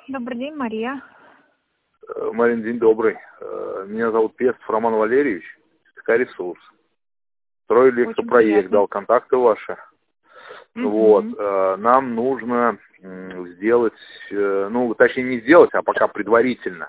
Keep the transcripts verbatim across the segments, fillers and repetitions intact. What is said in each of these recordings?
Добрый день, Мария. Марин, день добрый. Меня зовут Пестов Роман Валерьевич, Ресурс. Строили эксопроект, дал контакты ваши. Угу. Вот. Нам нужно сделать, ну, точнее не сделать, а пока предварительно.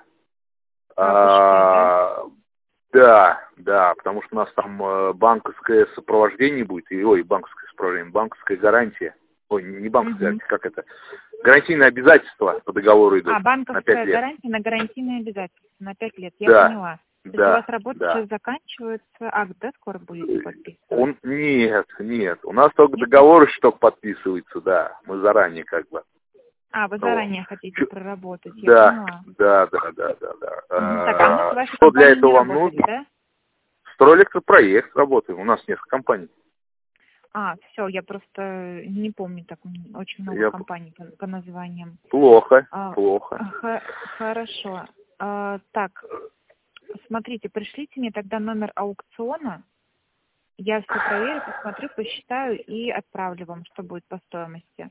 А, да, да, потому что у нас там банковское сопровождение будет, и, ой, банковское сопровождение, банковская гарантия. Ой, не банковская, угу. как это? Гарантийные обязательства по договору идут. А, банковская гарантия на гарантийные обязательства на пять лет. Я да, поняла. То да, есть у вас работа да. сейчас заканчивается, акт, да, скоро будете подписывать? Он, нет, нет. У нас только Нет? договор еще только подписывается, да. Мы заранее как бы. А, вы Вот. заранее хотите Чу- проработать, я Да, поняла. да, да, да, да, да. Угу. Так, а мы с А, вашей Что для компанией этого не вам работали, нужно? да? Стройлектопроект работаем. У нас несколько компаний. А, все, я просто не помню, так очень много Я... компаний по, по названиям. Плохо, А, плохо. х- хорошо. А, так, смотрите, пришлите мне тогда номер аукциона. Я все проверю, посмотрю, посчитаю и отправлю вам, что будет по стоимости.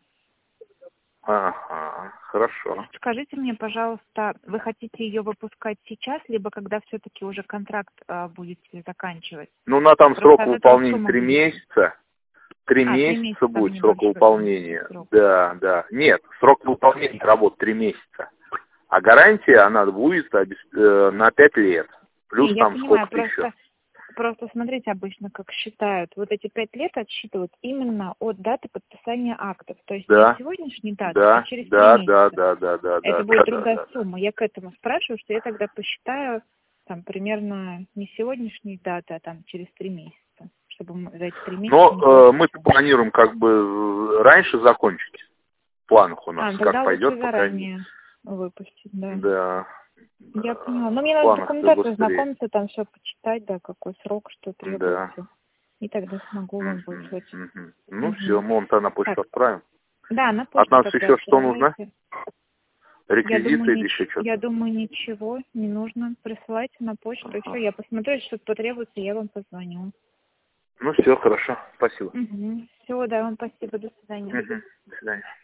Ага, хорошо. Скажите мне, пожалуйста, вы хотите ее выпускать сейчас, либо когда все-таки уже контракт а, будете заканчивать? Ну, на там Просто срок от этого выполнения сумма три будет. месяца. Три А, три месяца месяца там будет срок небольшой выполнения. срок. Да, да. Нет, срок выполнения работы три месяца. А гарантия, она будет обес- э, на пять лет. Плюс Не, я там понимаю, сколько-то еще. просто, просто смотрите обычно, как считают. Вот эти пять лет отсчитывают именно от даты подписания актов. То есть Да, не сегодняшней даты, да, а через три да, месяца. да, да, да, да, Это да, будет да, другая да, да. сумма. Я к этому спрашиваю, что я тогда посчитаю там примерно не сегодняшней даты, а там через три месяца, чтобы мы за эти три месяца Но не э, платить. мы планируем как бы раньше закончить. В планах у нас. А, Как тогда лучше пойдет, пока не. заранее выпустить, да. Да. Я Да. поняла. Но мне В надо планах-то документацию быстрее. знакомиться, там все почитать, да, какой срок, что Да. требуется. И тогда смогу вам Мгм, выслать. мгм. Ну все, Угу. мы вам тогда на почту Так, отправим. да, на От почту нас тогда еще что нужно? отправляйте. Я думаю, Реквизиты или еще нич... я что-то? думаю, ничего не нужно. Присылайте на почту, и все. Ага. Я посмотрю, если что-то потребуется, я вам позвоню. Ну все, хорошо. Спасибо. Угу. Всего, да, вам спасибо. До свидания. Мгм. До свидания.